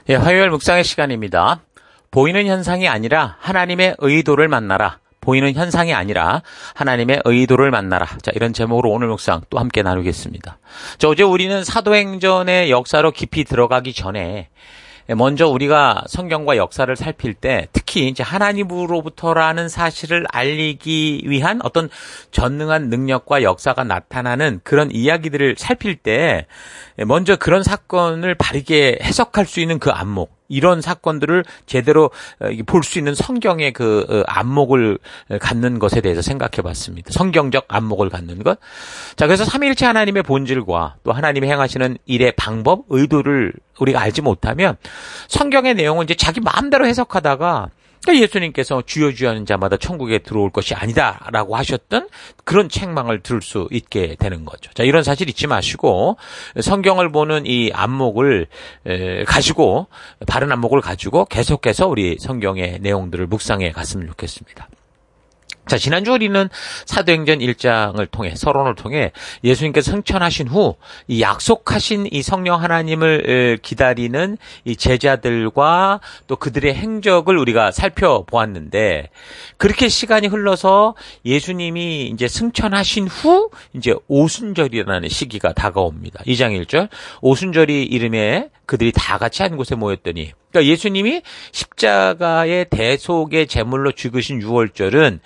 예, 화요일 묵상의 시간입니다. 보이는 현상이 아니라 하나님의 의도를 만나라. 보이는 현상이 아니라 하나님의 의도를 만나라. 자, 이런 제목으로 오늘 묵상 또 함께 나누겠습니다. 자, 어제 우리는 사도행전의 역사로 깊이 들어가기 전에 먼저 우리가 성경과 역사를 살필 때 특히 이제 하나님으로부터라는 사실을 알리기 위한 어떤 전능한 능력과 역사가 나타나는 그런 이야기들을 살필 때 먼저 그런 사건을 바르게 해석할 수 있는 그 안목, 이런 사건들을 제대로 볼 수 있는 성경의 그 안목을 갖는 것에 대해서 생각해 봤습니다. 성경적 안목을 갖는 것. 자, 그래서 삼위일체 하나님의 본질과 또 하나님이 행하시는 일의 방법, 의도를 우리가 알지 못하면 성경의 내용은 이제 자기 마음대로 해석하다가 예수님께서 주여 주여 하는 자마다 천국에 들어올 것이 아니다라고 하셨던 그런 책망을 들을 수 있게 되는 거죠. 자, 이런 사실 잊지 마시고 성경을 보는 이 안목을 가지고, 바른 안목을 가지고 계속해서 우리 성경의 내용들을 묵상해 갔으면 좋겠습니다. 자, 지난주 우리는 사도행전 1장을 통해, 서론을 통해 예수님께서 승천하신 후 이 약속하신 이 성령 하나님을 기다리는 이 제자들과 또 그들의 행적을 우리가 살펴보았는데, 그렇게 시간이 흘러서 예수님이 이제 승천하신 후 이제 오순절이라는 시기가 다가옵니다. 2장 1절. 오순절이 이름에 그들이 다 같이 한 곳에 모였더니, 그러니까 예수님이 십자가의 대속의 제물로 죽으신 유월절은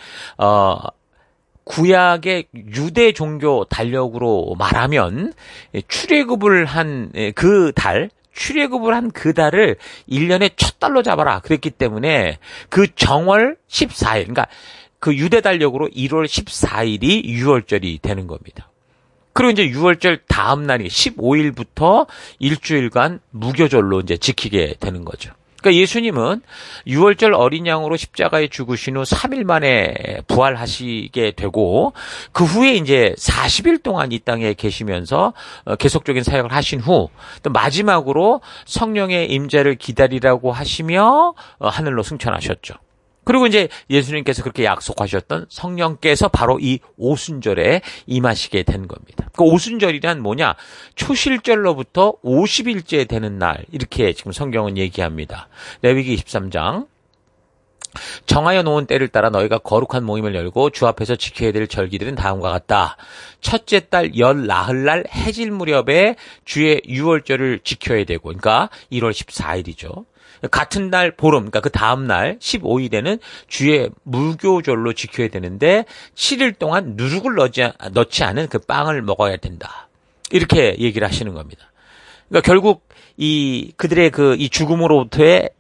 구약의 유대 종교 달력으로 말하면 출애굽을 한 그 달, 출애굽을 한 그 달을 1년의 첫 달로 잡아라 그랬기 때문에 그 정월 14일, 그러니까 그 유대 달력으로 1월 14일이 유월절이 되는 겁니다. 그리고 이제 유월절 다음 날이 15일부터 일주일간 무교절로 이제 지키게 되는 거죠. 그러니까 예수님은 유월절 어린 양으로 십자가에 죽으신 후 3일 만에 부활하시게 되고, 그 후에 이제 40일 동안 이 땅에 계시면서 계속적인 사역을 하신 후 또 마지막으로 성령의 임재를 기다리라고 하시며 하늘로 승천하셨죠. 그리고 이제 예수님께서 그렇게 약속하셨던 성령께서 바로 이 오순절에 임하시게 된 겁니다. 그 오순절이란 뭐냐? 초실절로부터 50일째 되는 날, 이렇게 지금 성경은 얘기합니다. 레위기 23장. 정하여 놓은 때를 따라 너희가 거룩한 모임을 열고 주 앞에서 지켜야 될 절기들은 다음과 같다. 첫째 달 열 나흘날 해질 무렵에 주의 유월절을 지켜야 되고, 그러니까 1월 14일이죠. 같은 날 보름, 그러니까 그 다음 날 15일에는 주의 무교절로 지켜야 되는데 7일 동안 누룩을 넣지 않은 그 빵을 먹어야 된다. 이렇게 얘기를 하시는 겁니다. 그러니까 결국 그들의 이 죽음으로부터의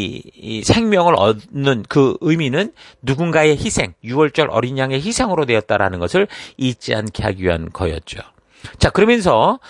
이 생명을 얻는 그 의미는 누군가의 희생, 유월절 어린 양의 희생으로 되었다라는 것을 잊지 않게 하기 위한 거였죠. 자, 그러면서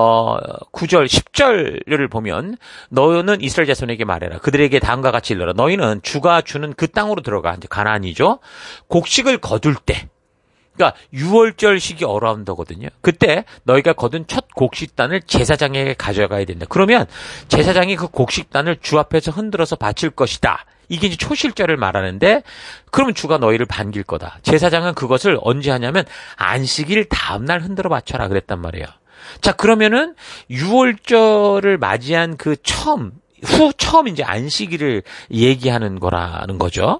9절, 10절을 보면 너는 이스라엘 자손에게 말해라. 그들에게 다음과 같이 일러라. 너희는 주가 주는 그 땅으로 들어가. 이제 가나안이죠. 곡식을 거둘 때, 그러니까 유월절 시기 어라운드거든요. 그때 너희가 거둔 첫 곡식단을 제사장에게 가져가야 된다. 그러면 제사장이 그 곡식단을 주 앞에서 흔들어서 바칠 것이다. 이게 이제 초실절을 말하는데, 그러면 주가 너희를 반길 거다. 제사장은 그것을 언제 하냐면 안식일 다음날 흔들어 바쳐라 그랬단 말이에요. 자, 그러면은 유월절을 맞이한 그 처음 이제 안식일을 얘기하는 거라는 거죠.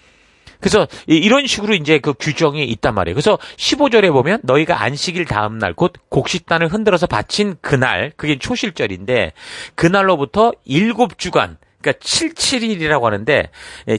그래서 이런 식으로 이제 그 규정이 있단 말이에요. 그래서 15절에 보면 너희가 안식일 다음 날, 곧 곡식단을 흔들어서 바친 그날, 그게 초실절인데, 그날로부터 7주간, 그러니까 77일이라고 하는데,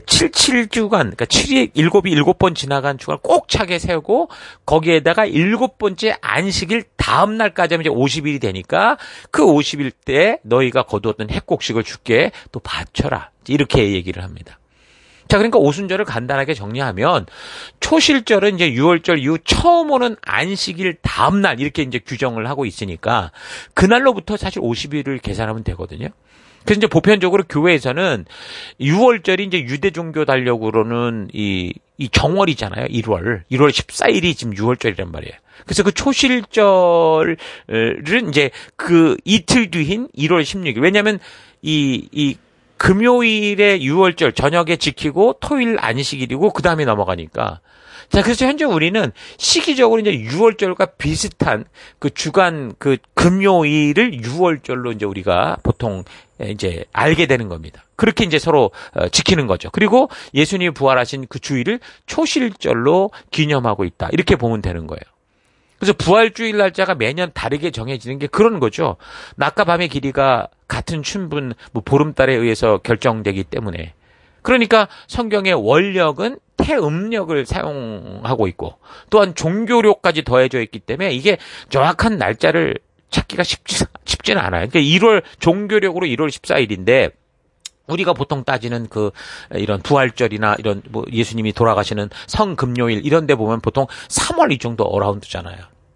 77주간, 그러니까 7이 7번 지나간 주간을 꼭 차게 세우고, 거기에다가 7번째 안식일 다음 날까지 하면 이제 50일이 되니까, 그 50일 때 너희가 거두었던 핵곡식을 주께 또 바쳐라. 이렇게 얘기를 합니다. 자, 그러니까 오순절을 간단하게 정리하면, 초실절은 이제 유월절 이후 처음 오는 안식일 다음 날, 이렇게 이제 규정을 하고 있으니까, 그날로부터 사실 50일을 계산하면 되거든요. 그래서 이제 보편적으로 교회에서는 6월절이 이제 유대 종교 달력으로는 이 정월이잖아요. 1월 14일이 지금 6월절이란 말이에요. 그래서 그 초실절은 이제 그 이틀 뒤인 1월 16일. 왜냐하면 금요일에 유월절 저녁에 지키고 토요일 안식일이고 그 다음에 넘어가니까. 자, 그래서 현재 우리는 시기적으로 이제 유월절과 비슷한 그 주간 그 금요일을 유월절로 이제 우리가 보통 이제 알게 되는 겁니다. 그렇게 이제 서로 지키는 거죠. 그리고 예수님이 부활하신 그 주일을 초실절로 기념하고 있다. 이렇게 보면 되는 거예요. 그래서 부활주일 날짜가 매년 다르게 정해지는 게 그런 거죠. 낮과 밤의 길이가 같은 춘분, 보름달에 의해서 결정되기 때문에. 그러니까 성경의 원력은 태음력을 사용하고 있고 또한 종교력까지 더해져 있기 때문에 이게 정확한 날짜를 찾기가 쉽지는 않아요. 그러니까 1월 종교력으로 1월 14일인데 우리가 보통 따지는 이런 부활절이나 이런 예수님이 돌아가시는 성금요일 이런 데 보면 보통 3월 이 정도 어라운드잖아요.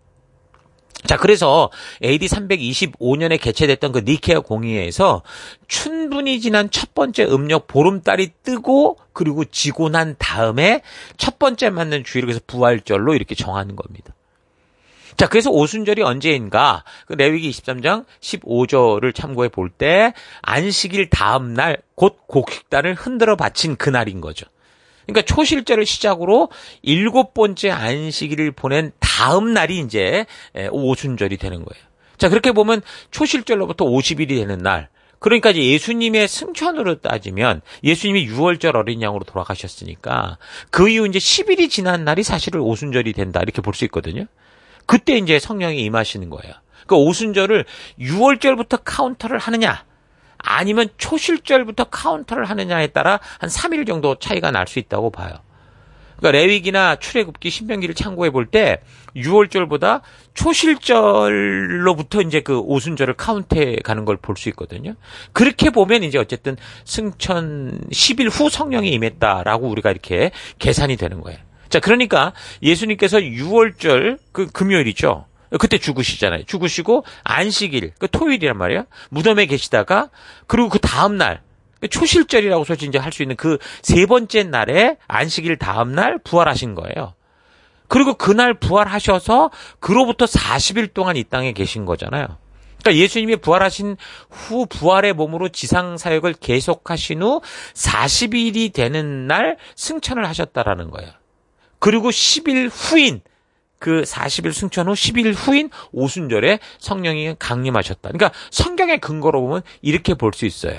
자, 그래서 AD 325년에 개최됐던 그 니케아 공의회에서 춘분이 지난 첫 번째 음력 보름달이 뜨고 그리고 지고 난 다음에 첫 번째 맞는 주일을 그래서 부활절로 이렇게 정하는 겁니다. 자, 그래서 오순절이 언제인가? 그 레위기 23장 15절을 참고해 볼 때 안식일 다음 날 곧 곡식단을 흔들어 바친 그날인 거죠. 그러니까 초실절을 시작으로 7번째 안식일을 보낸 다음 날이 이제 오순절이 되는 거예요. 자, 그렇게 보면 초실절로부터 50일이 되는 날. 그러니까 이제 예수님의 승천으로 따지면 예수님이 6월절 어린 양으로 돌아가셨으니까 그 이후 이제 10일이 지난 날이 사실은 오순절이 된다. 이렇게 볼 수 있거든요. 그때 이제 성령이 임하시는 거예요. 그러니까 오순절을 6월절부터 카운터를 하느냐 아니면 초실절부터 카운터를 하느냐에 따라 한 3일 정도 차이가 날 수 있다고 봐요. 그러니까 레위기나 출애굽기 신명기를 참고해 볼 때 6월절보다 초실절로부터 이제 그 오순절을 카운트해 가는 걸 볼 수 있거든요. 그렇게 보면 이제 어쨌든 승천 10일 후 성령이 임했다라고 우리가 이렇게 계산이 되는 거예요. 자, 그러니까 예수님께서 6월절 그 금요일이죠. 그때 죽으시잖아요. 죽으시고 안식일, 그 토요일이란 말이에요. 무덤에 계시다가 그리고 그 다음 날 초실절이라고 솔직히 이제 할 수 있는 그 세 번째 날에 안식일 다음 날 부활하신 거예요. 그리고 그날 부활하셔서 그로부터 40일 동안 이 땅에 계신 거잖아요. 그러니까 예수님이 부활하신 후 부활의 몸으로 지상 사역을 계속하신 후 40일이 되는 날 승천을 하셨다라는 거예요. 그리고 10일 후인 그 40일 승천 후 10일 후인 오순절에 성령이 강림하셨다. 그러니까 성경의 근거로 보면 이렇게 볼 수 있어요.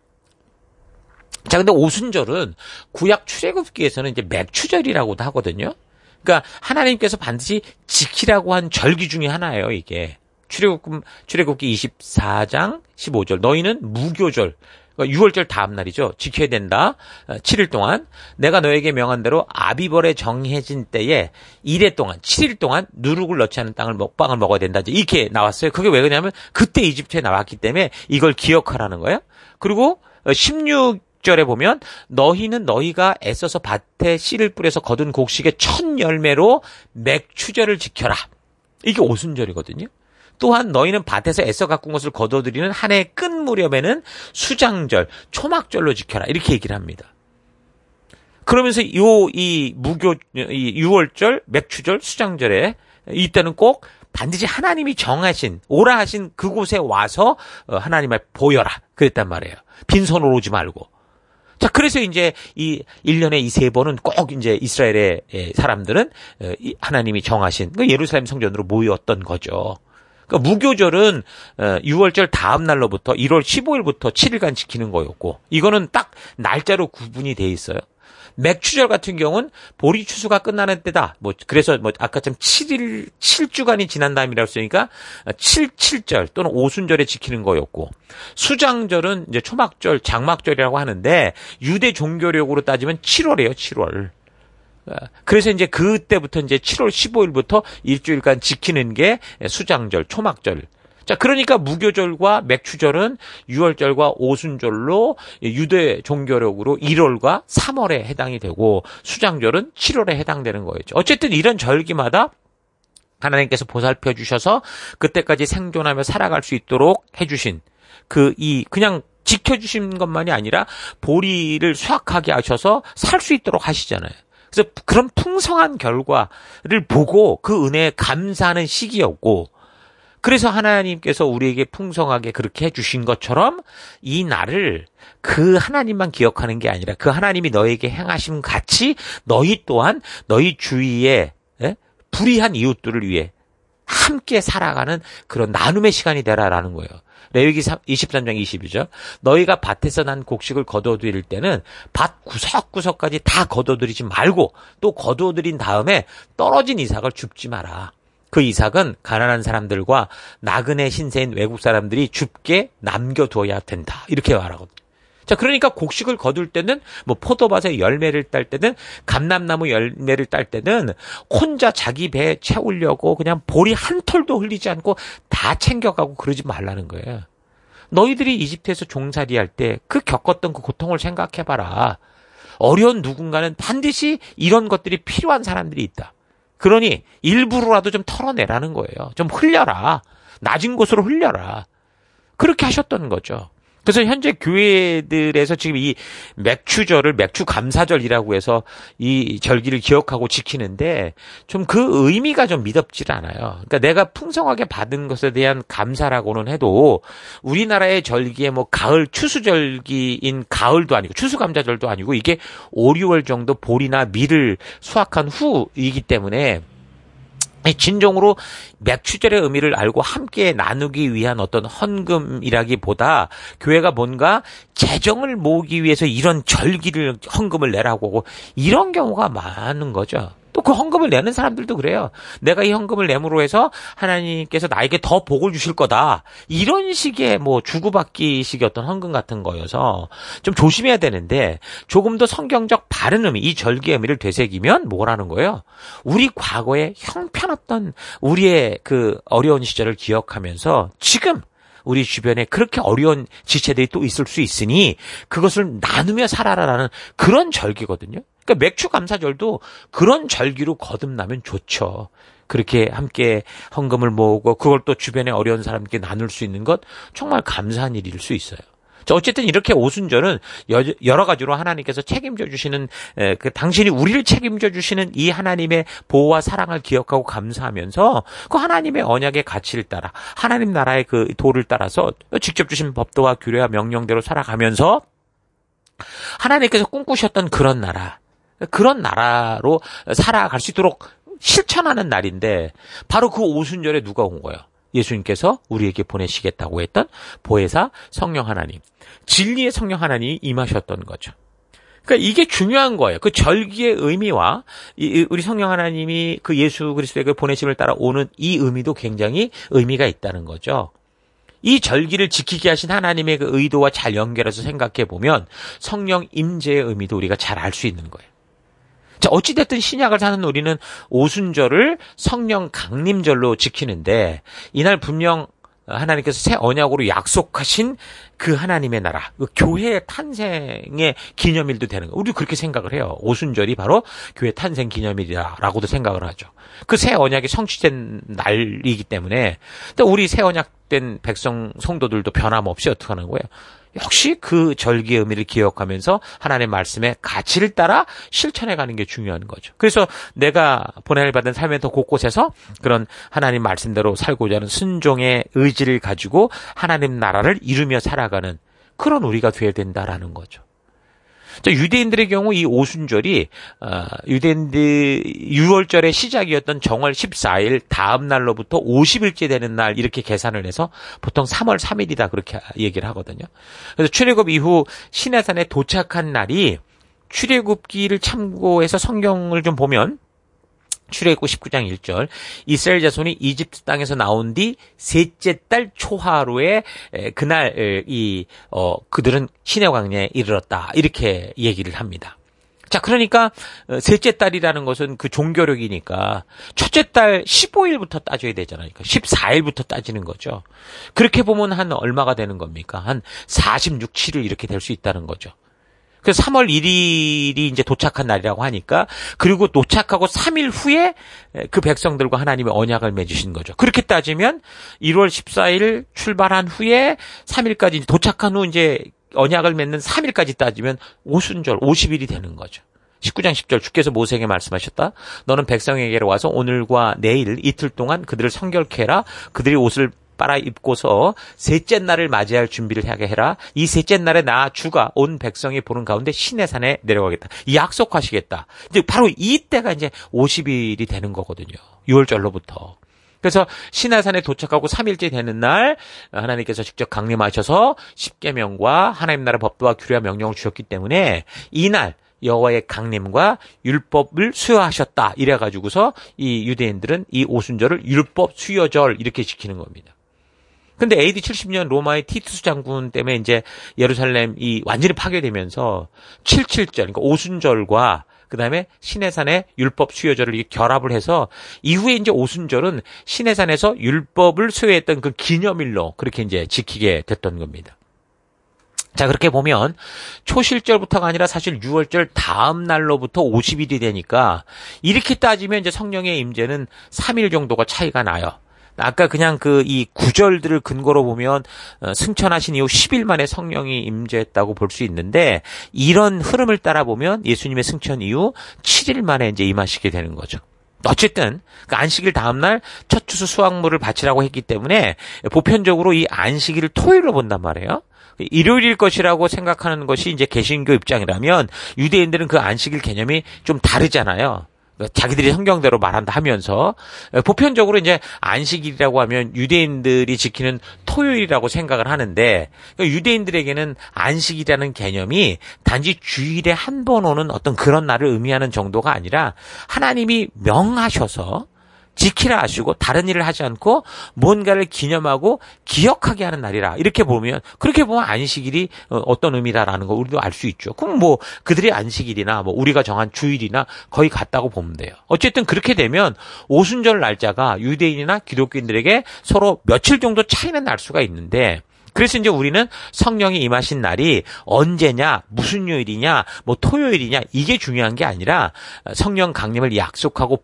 자, 근데 오순절은 구약 출애굽기에서는 이제 맥추절이라고도 하거든요. 그러니까 하나님께서 반드시 지키라고 한 절기 중에 하나예요, 이게. 출애굽기 24장 15절. 너희는 무교절. 6월절 다음 날이죠. 지켜야 된다. 7일 동안 내가 너에게 명한 대로 아비벌에 정해진 때에 1회 동안 7일 동안 누룩을 넣지 않은 빵을 먹어야 된다. 이렇게 나왔어요. 그게 왜 그러냐면 그때 이집트에 나왔기 때문에 이걸 기억하라는 거예요. 그리고 16절에 보면 너희는 너희가 애써서 밭에 씨를 뿌려서 거둔 곡식의 첫 열매로 맥추절을 지켜라. 이게 오순절이거든요. 또한 너희는 밭에서 애써 가꾼 것을 거둬들이는 한 해의 끝 무렵에는 수장절, 초막절로 지켜라. 이렇게 얘기를 합니다. 그러면서 이 6월절, 맥추절, 수장절에 이때는 꼭 반드시 하나님이 정하신, 오라 하신 그곳에 와서 하나님을 보여라. 그랬단 말이에요. 빈손으로 오지 말고. 자, 그래서 이제 이 1년에 이 세 번은 꼭 이제 이스라엘의 사람들은 하나님이 정하신 예루살렘 성전으로 모였던 거죠. 그러니까 무교절은 6월절 다음 날로부터 1월 15일부터 7일간 지키는 거였고 이거는 딱 날짜로 구분이 돼 있어요. 맥추절 같은 경우는 보리 추수가 끝나는 때다. 그래서 아까처럼 7주간이 지난 다음이라고 했으니까 7절 또는 오순절에 지키는 거였고 수장절은 이제 초막절, 장막절이라고 하는데 유대 종교력으로 따지면 7월이에요, 7월. 그래서 이제 그때부터 이제 7월 15일부터 일주일간 지키는 게 수장절, 초막절. 자, 그러니까 무교절과 맥추절은 6월절과 오순절로 유대 종교력으로 1월과 3월에 해당이 되고 수장절은 7월에 해당되는 거였죠. 어쨌든 이런 절기마다 하나님께서 보살펴 주셔서 그때까지 생존하며 살아갈 수 있도록 해주신 그냥 지켜주신 것만이 아니라 보리를 수확하게 하셔서 살 수 있도록 하시잖아요. 그래서 그런 풍성한 결과를 보고 그 은혜에 감사하는 시기였고 그래서 하나님께서 우리에게 풍성하게 그렇게 해주신 것처럼 이 날을 그 하나님만 기억하는 게 아니라 그 하나님이 너에게 행하심 같이 너희 또한 너희 주위에 불의한 이웃들을 위해 함께 살아가는 그런 나눔의 시간이 되라라는 거예요. 레위기 23장 20이죠. 너희가 밭에서 난 곡식을 거두어들일 때는 밭 구석구석까지 다 거두어들이지 말고 또 거두어들인 다음에 떨어진 이삭을 줍지 마라. 그 이삭은 가난한 사람들과 나그네 신세인 외국 사람들이 줍게 남겨두어야 된다. 이렇게 말하거든요. 자, 그러니까 곡식을 거둘 때는 뭐 포도밭에 열매를 딸 때는 감람나무 열매를 딸 때는 혼자 자기 배에 채우려고 그냥 보리 한 톨도 흘리지 않고 다 챙겨가고 그러지 말라는 거예요. 너희들이 이집트에서 종살이할 때 그 겪었던 그 고통을 생각해봐라. 어려운 누군가는 반드시 이런 것들이 필요한 사람들이 있다. 그러니 일부러라도 좀 털어내라는 거예요. 좀 흘려라. 낮은 곳으로 흘려라. 그렇게 하셨던 거죠. 그래서 현재 교회들에서 지금 이 맥추절을 맥추감사절이라고 해서 이 절기를 기억하고 지키는데 좀 그 의미가 좀 미덥질 않아요. 그러니까 내가 풍성하게 받은 것에 대한 감사라고는 해도 우리나라의 절기에 뭐 가을 추수절기인 가을도 아니고 추수감자절도 아니고 이게 5, 6월 정도 보리나 밀을 수확한 후이기 때문에 진정으로 맥추절의 의미를 알고 함께 나누기 위한 어떤 헌금이라기보다 교회가 뭔가 재정을 모으기 위해서 이런 절기를 헌금을 내라고 하고 이런 경우가 많은 거죠. 또 그 헌금을 내는 사람들도 그래요. 내가 이 헌금을 내므로 해서 하나님께서 나에게 더 복을 주실 거다. 이런 식의 뭐 주고받기식의 어떤 헌금 같은 거여서 좀 조심해야 되는데 조금 더 성경적 바른 의미, 이 절기의 의미를 되새기면 뭐라는 거예요? 우리 과거에 형편없던 우리의 그 어려운 시절을 기억하면서 지금 우리 주변에 그렇게 어려운 지체들이 또 있을 수 있으니 그것을 나누며 살아라라는 그런 절기거든요. 그러니까 맥추감사절도 그런 절기로 거듭나면 좋죠. 그렇게 함께 헌금을 모으고 그걸 또 주변에 어려운 사람께 나눌 수 있는 것 정말 감사한 일일 수 있어요. 어쨌든 이렇게 오순절은 여러 가지로 하나님께서 책임져 주시는 당신이 우리를 책임져 주시는 이 하나님의 보호와 사랑을 기억하고 감사하면서 그 하나님의 언약의 가치를 따라 하나님 나라의 그 도를 따라서 직접 주신 법도와 규례와 명령대로 살아가면서 하나님께서 꿈꾸셨던 그런 나라로 살아갈 수 있도록 실천하는 날인데 바로 그 오순절에 누가 온 거예요? 예수님께서 우리에게 보내시겠다고 했던 보혜사 성령 하나님, 진리의 성령 하나님이 임하셨던 거죠. 그러니까 이게 중요한 거예요. 그 절기의 의미와 우리 성령 하나님이 그 예수 그리스도에게 보내심을 따라 오는 이 의미도 굉장히 의미가 있다는 거죠. 이 절기를 지키게 하신 하나님의 그 의도와 잘 연결해서 생각해 보면 성령 임재의 의미도 우리가 잘 알 수 있는 거예요. 자, 어찌됐든 신약을 사는 우리는 오순절을 성령 강림절로 지키는데 이날 분명 하나님께서 새 언약으로 약속하신 그 하나님의 나라, 그 교회의 탄생의 기념일도 되는 거예요. 우리 그렇게 생각을 해요. 오순절이 바로 교회 탄생 기념일이라고도 생각을 하죠. 그 새 언약이 성취된 날이기 때문에 또 우리 새 언약된 백성 성도들도 변함없이 어떻게 하는 거예요? 역시 그 절기의 의미를 기억하면서 하나님의 말씀의 가치를 따라 실천해가는 게 중요한 거죠. 그래서 내가 보냄을 받은 삶의 더 곳곳에서 그런 하나님 말씀대로 살고자 하는 순종의 의지를 가지고 하나님 나라를 이루며 살아가는 그런 우리가 되어야 된다라는 거죠. 유대인들의 경우 이 오순절이 유대인들 6월절의 시작이었던 정월 14일 다음 날로부터 50일째 되는 날 이렇게 계산을 해서 보통 3월 3일이다 그렇게 얘기를 하거든요. 그래서 출애굽 이후 시내산에 도착한 날이 출애굽기를 참고해서 성경을 좀 보면 출애굽 19장 1절 이스라엘 자손이 이집트 땅에서 나온 뒤 셋째 달 초하루에 그날 그들은 시내 광야에 이르렀다 이렇게 얘기를 합니다. 자, 그러니까 셋째 달이라는 것은 그 종교력이니까 첫째 달 15일부터 따져야 되잖아요. 그러니까 14일부터 따지는 거죠. 그렇게 보면 한 얼마가 되는 겁니까? 한 46, 7일 이렇게 될 수 있다는 거죠. 그래서 3월 1일이 이제 도착한 날이라고 하니까 그리고 도착하고 3일 후에 그 백성들과 하나님의 언약을 맺으신 거죠. 그렇게 따지면 1월 14일 출발한 후에 3일까지 도착한 후 이제 언약을 맺는 3일까지 따지면 오순절 50일이 되는 거죠. 19장 10절 주께서 모세에게 말씀하셨다. 너는 백성에게로 와서 오늘과 내일 이틀 동안 그들을 성결케 해라. 그들이 옷을 빨아 입고서 셋째 날을 맞이할 준비를 하게 해라. 이 셋째 날에 나 주가 온 백성이 보는 가운데 시내산에 내려가겠다. 약속하시겠다. 이제 바로 이때가 이제 50일이 되는 거거든요. 6월절로부터. 그래서 시내산에 도착하고 3일째 되는 날 하나님께서 직접 강림하셔서 십계명과 하나님 나라 법도와 규례와 명령을 주셨기 때문에 이날 여호와의 강림과 율법을 수여하셨다. 이래가지고서 이 유대인들은 이 오순절을 율법 수여절 이렇게 지키는 겁니다. 근데 AD 70년 로마의 티투스 장군 때문에 이제 예루살렘이 완전히 파괴되면서 77절, 그러니까 오순절과 그 다음에 시내산의 율법 수여절을 결합을 해서 이후에 이제 오순절은 시내산에서 율법을 수여했던 그 기념일로 그렇게 이제 지키게 됐던 겁니다. 자, 그렇게 보면 초실절부터가 아니라 사실 6월절 다음 날로부터 50일이 되니까 이렇게 따지면 이제 성령의 임재는 3일 정도가 차이가 나요. 아까 그냥 이 구절들을 근거로 보면 승천하신 이후 10일 만에 성령이 임재했다고 볼 수 있는데 이런 흐름을 따라 보면 예수님의 승천 이후 7일 만에 이제 임하시게 되는 거죠. 어쨌든 그 안식일 다음 날 첫 추수 수확물을 바치라고 했기 때문에 보편적으로 이 안식일을 토요일로 본단 말이에요. 일요일일 것이라고 생각하는 것이 이제 개신교 입장이라면 유대인들은 그 안식일 개념이 좀 다르잖아요. 자기들이 성경대로 말한다 하면서 보편적으로 이제 안식일이라고 하면 유대인들이 지키는 토요일이라고 생각을 하는데 유대인들에게는 안식이라는 개념이 단지 주일에 한 번 오는 어떤 그런 날을 의미하는 정도가 아니라 하나님이 명하셔서 지키라 하시고 다른 일을 하지 않고 뭔가를 기념하고 기억하게 하는 날이라. 이렇게 보면 그렇게 보면 안식일이 어떤 의미다라는 거 우리도 알 수 있죠. 그럼 뭐 그들의 안식일이나 뭐 우리가 정한 주일이나 거의 같다고 보면 돼요. 어쨌든 그렇게 되면 오순절 날짜가 유대인이나 기독교인들에게 서로 며칠 정도 차이는 날 수가 있는데 그래서 이제 우리는 성령이 임하신 날이 언제냐, 무슨 요일이냐, 뭐 토요일이냐 이게 중요한 게 아니라 성령 강림을 약속하고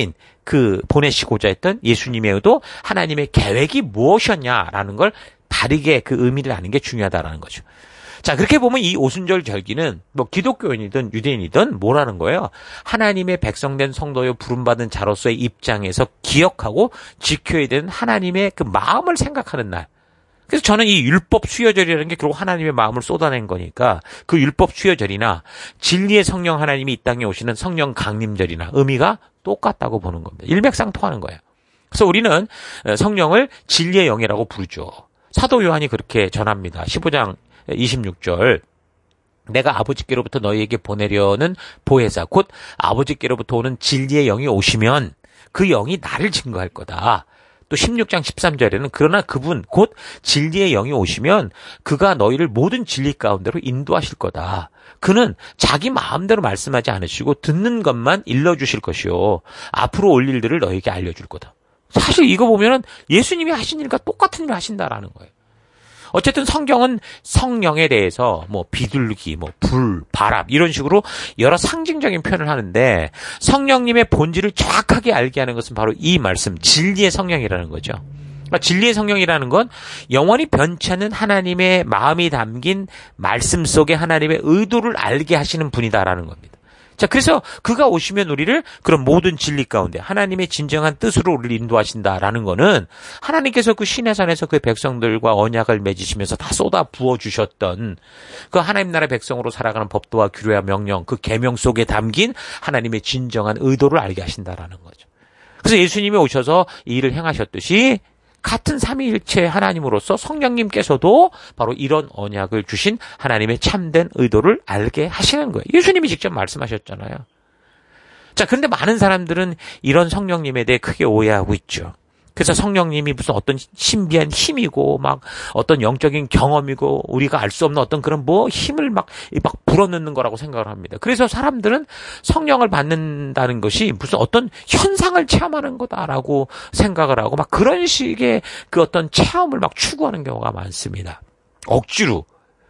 보내시고자 했던 예수님의 의도, 하나님의 계획이 무엇이었냐라는 걸 바르게 그 의미를 아는 게 중요하다라는 거죠. 자, 그렇게 보면 이 오순절 절기는 뭐 기독교인이든 유대인이든 뭐라는 거예요? 하나님의 백성된 성도요 부름받은 자로서의 입장에서 기억하고 지켜야 되는 하나님의 그 마음을 생각하는 날. 그래서 저는 이 율법 수여절이라는 게 결국 하나님의 마음을 쏟아낸 거니까 그 율법 수여절이나 진리의 성령 하나님이 이 땅에 오시는 성령 강림절이나 의미가 똑같다고 보는 겁니다. 일맥상통하는 거예요. 그래서 우리는 성령을 진리의 영이라고 부르죠. 사도 요한이 그렇게 전합니다. 15장 26절. 내가 아버지께로부터 너희에게 보내려는 보혜사 곧 아버지께로부터 오는 진리의 영이 오시면 그 영이 나를 증거할 거다. 또 16장 13절에는 그러나 그분 곧 진리의 영이 오시면 그가 너희를 모든 진리 가운데로 인도하실 거다. 그는 자기 마음대로 말씀하지 않으시고 듣는 것만 일러주실 것이요. 앞으로 올 일들을 너희에게 알려줄 거다. 사실 이거 보면은 예수님이 하신 일과 똑같은 일을 하신다라는 거예요. 어쨌든 성경은 성령에 대해서 뭐 비둘기, 뭐 불, 바람 이런 식으로 여러 상징적인 표현을 하는데 성령님의 본질을 정확하게 알게 하는 것은 바로 이 말씀, 진리의 성령이라는 거죠. 그러니까 진리의 성령이라는 건 영원히 변치 않는 하나님의 마음이 담긴 말씀 속에 하나님의 의도를 알게 하시는 분이다라는 겁니다. 자, 그래서 그가 오시면 우리를 그런 모든 진리 가운데 하나님의 진정한 뜻으로 우리를 인도하신다라는 거는 하나님께서 그 시내산에서 그 백성들과 언약을 맺으시면서 다 쏟아 부어주셨던 그 하나님 나라 백성으로 살아가는 법도와 규례와 명령 그 계명 속에 담긴 하나님의 진정한 의도를 알게 하신다라는 거죠. 그래서 예수님이 오셔서 이 일을 행하셨듯이 같은 삼위일체 하나님으로서 성령님께서도 바로 이런 언약을 주신 하나님의 참된 의도를 알게 하시는 거예요. 예수님이 직접 말씀하셨잖아요. 자, 그런데 많은 사람들은 이런 성령님에 대해 크게 오해하고 있죠. 그래서 성령님이 무슨 어떤 신비한 힘이고 막 어떤 영적인 경험이고 우리가 알 수 없는 어떤 그런 뭐 힘을 막 불어넣는 거라고 생각을 합니다. 그래서 사람들은 성령을 받는다는 것이 무슨 어떤 현상을 체험하는 거다라고 생각을 하고 막 그런 식의 그 어떤 체험을 막 추구하는 경우가 많습니다. 억지로.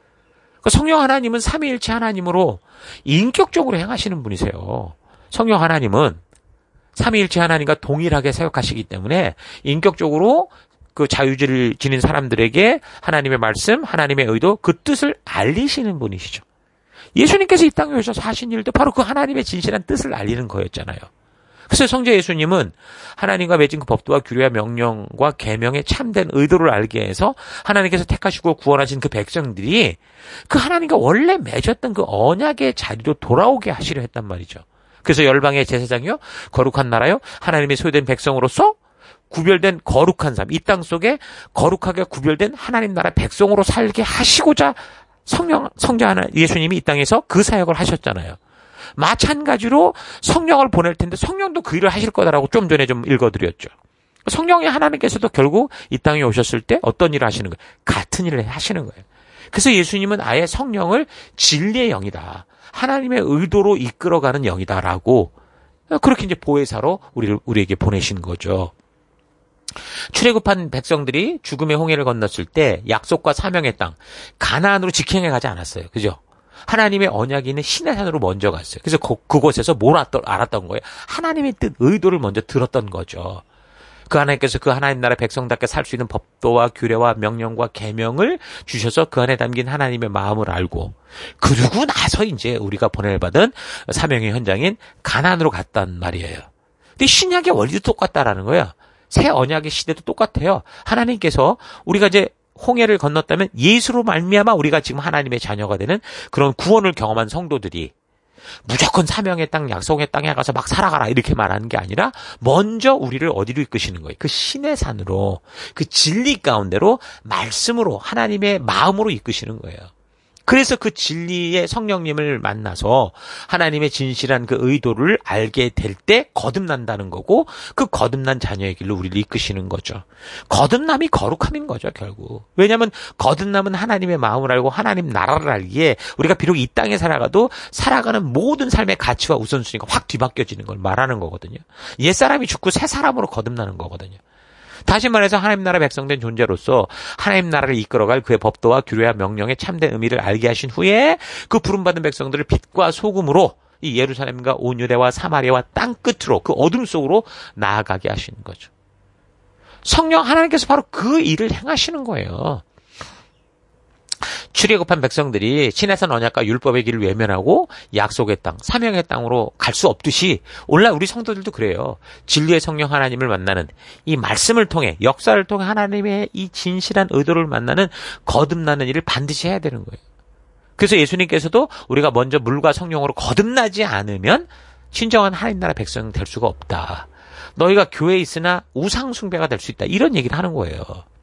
성령 하나님은 삼위일체 하나님으로 인격적으로 행하시는 분이세요. 성령 하나님은 삼위일체 하나님과 동일하게 생각하시기 때문에 인격적으로 그 자유주의를 지닌 사람들에게 하나님의 말씀, 하나님의 의도, 그 뜻을 알리시는 분이시죠. 예수님께서 이 땅에 오셔서 하신 일도 바로 그 하나님의 진실한 뜻을 알리는 거였잖아요. 그래서 성자 예수님은 하나님과 맺은 그 법도와 규례와 명령과 계명의 참된 의도를 알게 해서 하나님께서 택하시고 구원하신 그 백성들이 그 하나님과 원래 맺었던 그 언약의 자리로 돌아오게 하시려 했단 말이죠. 그래서 열방의 제사장이요, 거룩한 나라요, 하나님의 소유된 백성으로서 구별된 거룩한 삶, 이 땅 속에 거룩하게 구별된 하나님 나라 백성으로 살게 하시고자 성자 하나 예수님이 이 땅에서 그 사역을 하셨잖아요. 마찬가지로 성령을 보낼 텐데 성령도 그 일을 하실 거다라고 좀 전에 좀 읽어드렸죠. 성령의 하나님께서도 결국 이 땅에 오셨을 때 어떤 일을 하시는 거예요? 같은 일을 하시는 거예요. 그래서 예수님은 아예 성령을 진리의 영이다, 하나님의 의도로 이끌어가는 영이다라고 그렇게 이제 보혜사로 우리에게 보내신 거죠. 출애굽한 백성들이 죽음의 홍해를 건넜을 때 약속과 사명의 땅 가나안으로 직행해 가지 않았어요. 그죠? 하나님의 언약이 있는 시내산으로 먼저 갔어요. 그래서 그곳에서 뭘 알았던 거예요? 하나님의 뜻, 의도를 먼저 들었던 거죠. 그 하나님께서 그 하나님 나라 백성답게 살 수 있는 법도와 규례와 명령과 계명을 주셔서 그 안에 담긴 하나님의 마음을 알고 그러고 나서 이제 우리가 보내받은 사명의 현장인 가나안으로 갔단 말이에요. 근데 신약의 원리도 똑같다라는 거예요. 새 언약의 시대도 똑같아요. 하나님께서 우리가 이제 홍해를 건넜다면 예수로 말미암아 우리가 지금 하나님의 자녀가 되는 그런 구원을 경험한 성도들이 무조건 사명의 땅, 약속의 땅에 가서 막 살아가라 이렇게 말하는 게 아니라 먼저 우리를 어디로 이끄시는 거예요? 그 신의 산으로, 그 진리 가운데로 말씀으로 하나님의 마음으로 이끄시는 거예요. 그래서 그 진리의 성령님을 만나서 하나님의 진실한 그 의도를 알게 될 때 거듭난다는 거고, 그 거듭난 자녀의 길로 우리를 이끄시는 거죠. 거듭남이 거룩함인 거죠, 결국. 왜냐하면 거듭남은 하나님의 마음을 알고 하나님 나라를 알기에 우리가 비록 이 땅에 살아가도 살아가는 모든 삶의 가치와 우선순위가 확 뒤바뀌어지는 걸 말하는 거거든요. 옛사람이 죽고 새 사람으로 거듭나는 거거든요. 다시 말해서 하나님 나라 백성된 존재로서 하나님 나라를 이끌어갈 그의 법도와 규례와 명령의 참된 의미를 알게 하신 후에 그 부름받은 백성들을 빛과 소금으로 이 예루살렘과 온 유대와 사마리아와 땅 끝으로 그 어둠 속으로 나아가게 하시는 거죠. 성령 하나님께서 바로 그 일을 행하시는 거예요. 출애굽한 백성들이 시내산 언약과 율법의 길을 외면하고 약속의 땅, 사명의 땅으로 갈 수 없듯이 오늘날 우리 성도들도 그래요. 진리의 성령 하나님을 만나는 이 말씀을 통해, 역사를 통해 하나님의 이 진실한 의도를 만나는 거듭나는 일을 반드시 해야 되는 거예요. 그래서 예수님께서도 우리가 먼저 물과 성령으로 거듭나지 않으면 진정한 하나님 나라 백성 될 수가 없다. 너희가 교회에 있으나 우상 숭배가 될 수 있다. 이런 얘기를 하는 거예요.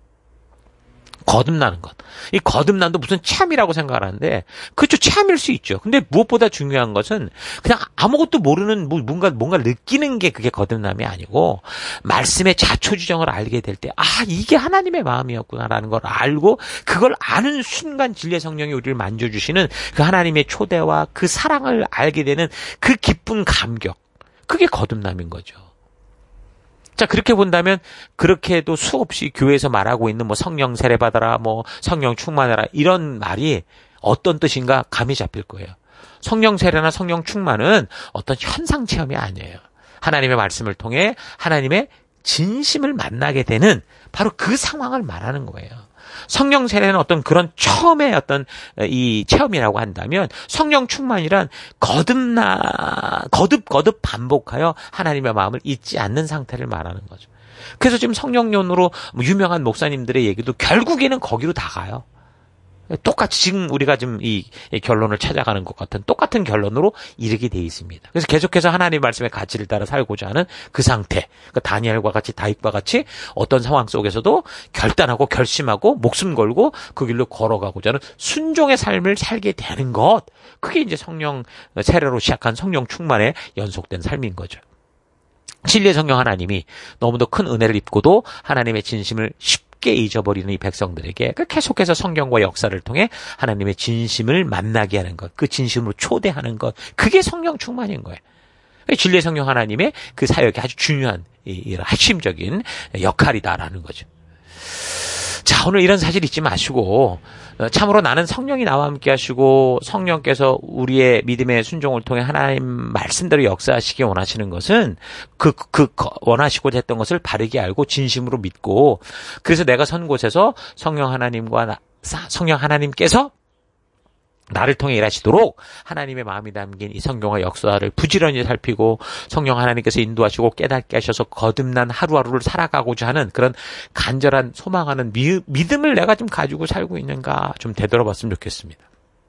거듭나는 것. 이 거듭남도 무슨 체험이라고 생각을 하는데, 그렇죠. 체험일 수 있죠. 근데 무엇보다 중요한 것은 그냥 아무것도 모르는 뭔가 느끼는 게 그게 거듭남이 아니고, 말씀의 자초지정을 알게 될 때, 이게 하나님의 마음이었구나라는 걸 알고, 그걸 아는 순간 진리의 성령이 우리를 만져주시는 그 하나님의 초대와 그 사랑을 알게 되는 그 기쁜 감격. 그게 거듭남인 거죠. 자, 그렇게 본다면 그렇게 해도 수없이 교회에서 말하고 있는 뭐 성령 세례 받아라, 뭐 성령 충만해라 이런 말이 어떤 뜻인가 감이 잡힐 거예요. 성령 세례나 성령 충만은 어떤 현상 체험이 아니에요. 하나님의 말씀을 통해 하나님의 진심을 만나게 되는 바로 그 상황을 말하는 거예요. 성령 세례는 어떤 그런 처음의 어떤 이 체험이라고 한다면, 성령 충만이란 거듭 반복하여 하나님의 마음을 잊지 않는 상태를 말하는 거죠. 그래서 지금 성령론으로 유명한 목사님들의 얘기도 결국에는 거기로 다 가요. 똑같이 지금 우리가 지금 이 결론을 찾아가는 것 같은 똑같은 결론으로 이르게 돼 있습니다. 그래서 계속해서 하나님의 말씀의 가치를 따라 살고자 하는 그 상태, 그러니까 다니엘과 같이, 다윗과 같이 어떤 상황 속에서도 결단하고 결심하고 목숨 걸고 그 길로 걸어가고자 하는 순종의 삶을 살게 되는 것, 그게 이제 성령 세례로 시작한 성령 충만의 연속된 삶인 거죠. 진리의 성령 하나님이 너무도 큰 은혜를 입고도 하나님의 진심을 쉽게 잊어버리는 이 백성들에게 계속해서 성경과 역사를 통해 하나님의 진심을 만나게 하는 것, 그 진심으로 초대하는 것, 그게 성령 충만인 거예요. 진리의 성령 하나님의 그 사역이 아주 중요한 핵심적인 역할이다라는 거죠. 자, 오늘 이런 사실 잊지 마시고, 참으로 나는 성령이 나와 함께 하시고 성령께서 우리의 믿음의 순종을 통해 하나님 말씀대로 역사하시기 원하시는 것은 원하시고자 했던 것을 바르게 알고 진심으로 믿고, 그래서 내가 선 곳에서 성령 하나님께서 나를 통해 일하시도록 하나님의 마음이 담긴 이 성경의 역사를 부지런히 살피고 성령 하나님께서 인도하시고 깨닫게 하셔서 거듭난 하루하루를 살아가고자 하는 그런 간절한 소망하는 믿음을 내가 좀 가지고 살고 있는가 좀 되돌아봤으면 좋겠습니다.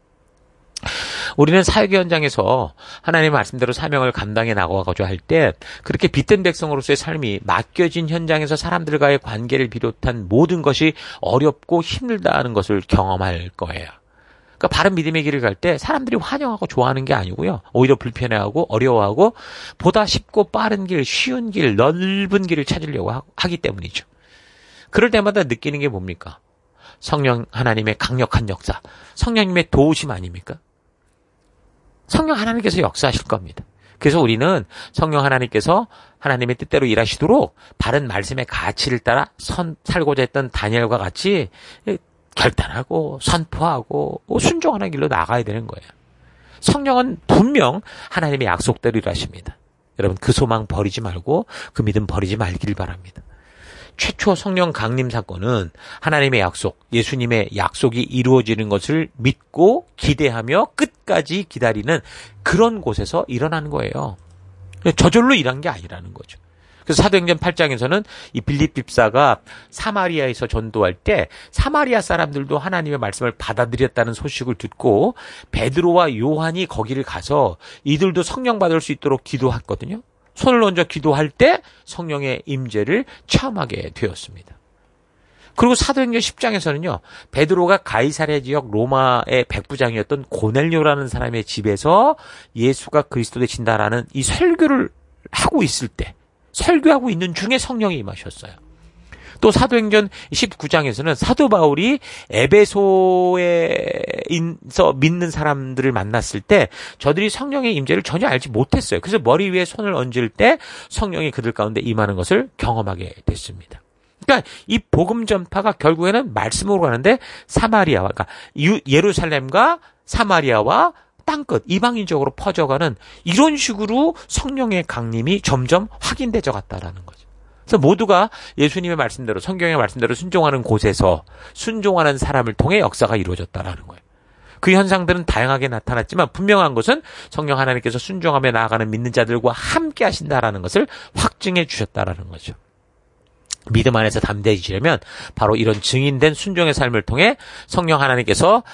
우리는 사역의 현장에서 하나님의 말씀대로 사명을 감당해 나가고자 할 때 그렇게 빛된 백성으로서의 삶이 맡겨진 현장에서 사람들과의 관계를 비롯한 모든 것이 어렵고 힘들다는 것을 경험할 거예요. 그러니까 바른 믿음의 길을 갈 때 사람들이 환영하고 좋아하는 게 아니고요. 오히려 불편해하고 어려워하고 보다 쉽고 빠른 길, 쉬운 길, 넓은 길을 찾으려고 하기 때문이죠. 그럴 때마다 느끼는 게 뭡니까? 성령 하나님의 강력한 역사, 성령님의 도우심 아닙니까? 성령 하나님께서 역사하실 겁니다. 그래서 우리는 성령 하나님께서 하나님의 뜻대로 일하시도록 바른 말씀의 가치를 따라 살고자 했던 다니엘과 같이 결단하고 선포하고 순종하는 길로 나가야 되는 거예요. 성령은 분명 하나님의 약속대로 일하십니다. 여러분 그 소망 버리지 말고 그 믿음 버리지 말기를 바랍니다. 최초 성령 강림 사건은 하나님의 약속, 예수님의 약속이 이루어지는 것을 믿고 기대하며 끝까지 기다리는 그런 곳에서 일어난 거예요. 저절로 일한 게 아니라는 거죠. 그래서 사도행전 8장에서는 이 빌립 집사가 사마리아에서 전도할 때 사마리아 사람들도 하나님의 말씀을 받아들였다는 소식을 듣고 베드로와 요한이 거기를 가서 이들도 성령 받을 수 있도록 기도했거든요. 손을 얹어 기도할 때 성령의 임재를 체험하게 되었습니다. 그리고 사도행전 10장에서는요. 베드로가 가이사랴 지역 로마의 백부장이었던 고넬료라는 사람의 집에서 예수가 그리스도 되신다라는 이 설교를 하고 있을 때 설교하고 있는 중에 성령이 임하셨어요. 또 사도행전 19장에서는 사도 바울이 에베소에서 믿는 사람들을 만났을 때 저들이 성령의 임재를 전혀 알지 못했어요. 그래서 머리 위에 손을 얹을 때 성령이 그들 가운데 임하는 것을 경험하게 됐습니다. 그러니까 이 복음 전파가 결국에는 말씀으로 가는데 사마리아와 그러니까 예루살렘과 사마리아와 땅끝 이방인적으로 퍼져가는 이런 식으로 성령의 강림이 점점 확인되어 갔다라는 거죠. 그래서 모두가 예수님의 말씀대로 성경의 말씀대로 순종하는 곳에서 순종하는 사람을 통해 역사가 이루어졌다라는 거예요. 그 현상들은 다양하게 나타났지만 분명한 것은 성령 하나님께서 순종하며 나아가는 믿는 자들과 함께 하신다라는 것을 확증해 주셨다라는 거죠. 믿음 안에서 담대해지려면 바로 이런 증인된 순종의 삶을 통해 성령 하나님께서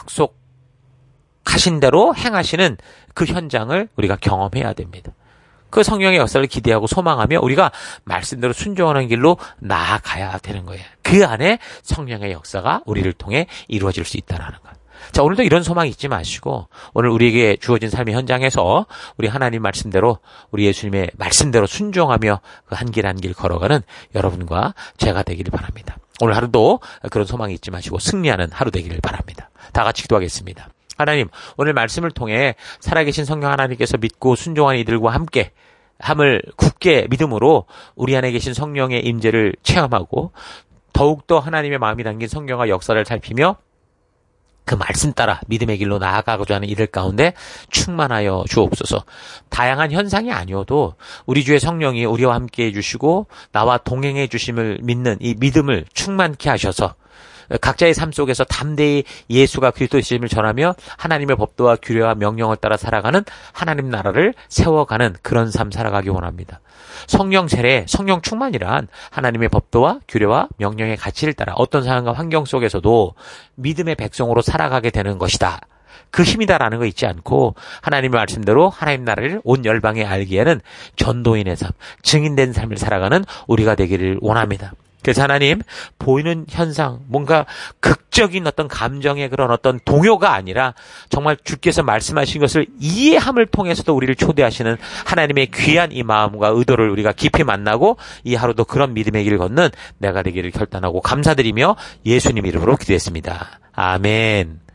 약속하신 대로 행하시는 그 현장을 우리가 경험해야 됩니다. 그 성령의 역사를 기대하고 소망하며 우리가 말씀대로 순종하는 길로 나아가야 되는 거예요. 그 안에 성령의 역사가 우리를 통해 이루어질 수 있다는 것. 자, 오늘도 이런 소망 잊지 마시고 오늘 우리에게 주어진 삶의 현장에서 우리 하나님 말씀대로 우리 예수님의 말씀대로 순종하며 그 한 길 한 길 걸어가는 여러분과 제가 되기를 바랍니다. 오늘 하루도 그런 소망 잊지 마시고 승리하는 하루 되기를 바랍니다. 다 같이 기도하겠습니다. 하나님, 오늘 말씀을 통해 살아계신 성령 하나님께서 믿고 순종한 이들과 함께 함을 굳게 믿음으로 우리 안에 계신 성령의 임재를 체험하고 더욱더 하나님의 마음이 담긴 성경과 역사를 살피며 그 말씀 따라 믿음의 길로 나아가고자 하는 이들 가운데 충만하여 주옵소서. 다양한 현상이 아니어도 우리 주의 성령이 우리와 함께 해주시고 나와 동행해 주심을 믿는 이 믿음을 충만케 하셔서 각자의 삶 속에서 담대히 예수가 그리스도이심을 전하며 하나님의 법도와 규례와 명령을 따라 살아가는 하나님 나라를 세워가는 그런 삶 살아가기 원합니다. 성령 세례, 성령 충만이란 하나님의 법도와 규례와 명령의 가치를 따라 어떤 상황과 환경 속에서도 믿음의 백성으로 살아가게 되는 것이다. 그 힘이다라는 거 잊지 않고 하나님의 말씀대로 하나님 나라를 온 열방에 알기에는 전도인의 삶, 증인된 삶을 살아가는 우리가 되기를 원합니다. 그래서 하나님, 보이는 현상, 뭔가 극적인 어떤 감정의 그런 어떤 동요가 아니라 정말 주께서 말씀하신 것을 이해함을 통해서도 우리를 초대하시는 하나님의 귀한 이 마음과 의도를 우리가 깊이 만나고 이 하루도 그런 믿음의 길을 걷는 내가 되기를 결단하고 감사드리며 예수님 이름으로 기도했습니다. 아멘.